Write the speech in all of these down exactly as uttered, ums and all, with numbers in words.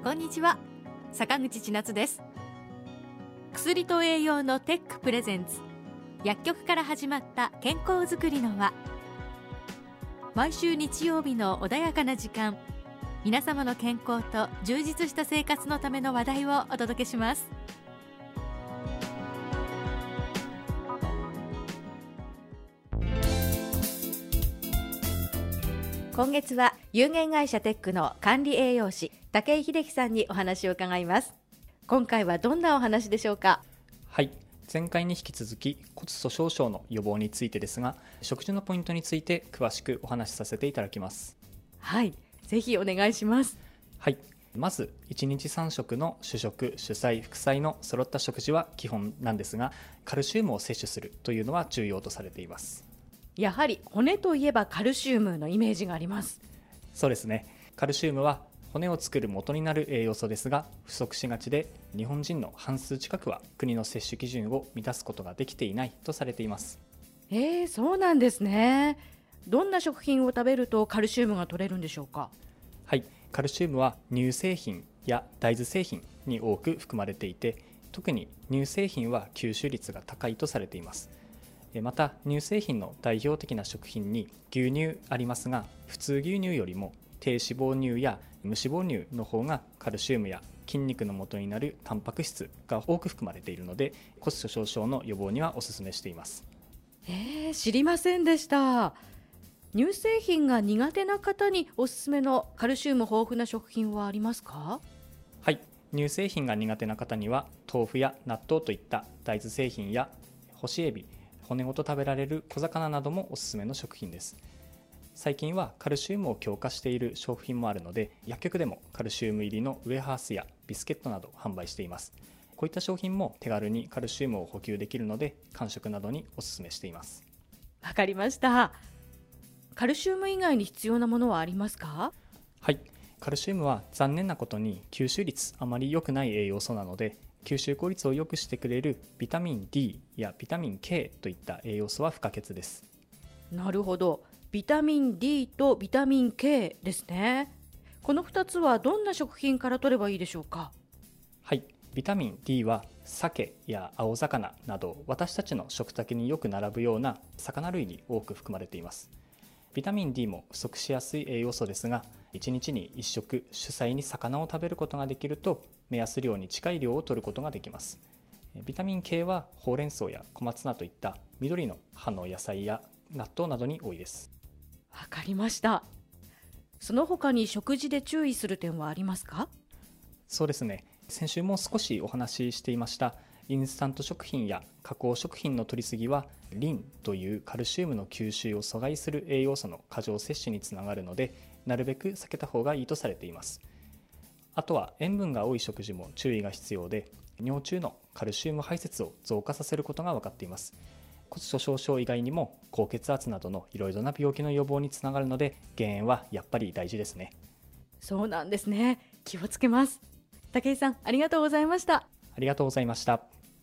こんにちは、坂口千夏です。薬と栄養のテックプレゼンツ、薬局から始まった健康づくりの輪。毎週日曜日の穏やかな時間、皆様の健康と充実した生活のための話題をお届けします。今月は有限会社テックの管理栄養士武井秀樹さんにお話を伺います。今回はどんなお話でしょうか？ はい、前回に引き続き骨粗しょう症の予防についてですが、食事のポイントについて詳しくお話しさせていただきます。 はい、ぜひお願いします。 はい、まずいちにちさん食の主食、主菜、副菜の揃った食事は基本なんですが、カルシウムを摂取するというのは重要とされています。 やはり骨といえばカルシウムのイメージがあります。 そうですね、カルシウムは骨を作る元になる栄養素ですが、不足しがちで日本人の半数近くは国の摂取基準を満たすことができていないとされています。 えー、そうなんですね。どんな食品を食べるとカルシウムが取れるんでしょうか？ はい、カルシウムは乳製品や大豆製品に多く含まれていて、特に乳製品は吸収率が高いとされています。また乳製品の代表的な食品に牛乳ありますが、普通牛乳よりも低脂肪乳や無脂肪乳の方がカルシウムや筋肉の元になるタンパク質が多く含まれているので、骨粗しょう症の予防にはお勧めしています。 えー、知りませんでした。乳製品が苦手な方におすすめのカルシウム豊富な食品はありますか？ はい、乳製品が苦手な方には豆腐や納豆といった大豆製品や干しエビ、骨ごと食べられる小魚などもおすすめの食品です。最近はカルシウムを強化している商品もあるので、薬局でもカルシウム入りのウエハースやビスケットなど販売しています。こういった商品も手軽にカルシウムを補給できるので、間食などにおすすめしています。 わかりました。カルシウム以外に必要なものはありますか？ はい、カルシウムは残念なことに吸収率あまり良くない栄養素なので、吸収効率を良くしてくれるビタミン ディー やビタミン ケー といった栄養素は不可欠です。 なるほど、ビタミン ディー とビタミン ケー ですね。このふたつはどんな食品から取ればいいでしょうか？ はい、ビタミン ディー は鮭や青魚など私たちの食卓によく並ぶような魚類に多く含まれています。ビタミン ディー も不足しやすい栄養素ですが、いちにちにいっ食主菜に魚を食べることができると目安量に近い量を摂ることができます。ビタミン ケー はほうれん草や小松菜といった緑の葉の野菜や納豆などに多いです。 わかりました。その他に食事で注意する点はありますか？ そうですね、先週も少しお話ししていましたインスタント食品や加工食品の摂りすぎはリンというカルシウムの吸収を阻害する栄養素の過剰摂取につながるので、なるべく避けた方がいいとされています。あとは塩分が多い食事も注意が必要で、尿中のカルシウム排泄を増加させることが分かっています。骨粗しょう症以外にも高血圧などのいろいろな病気の予防につながるので、減塩はやっぱり大事ですね。 そうなんですね。気をつけます。武井さん、ありがとうございました。 ありがとうございました。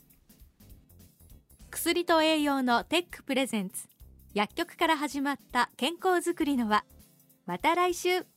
薬と栄養のテックプレゼンツ、薬局から始まった健康づくりの輪。また来週。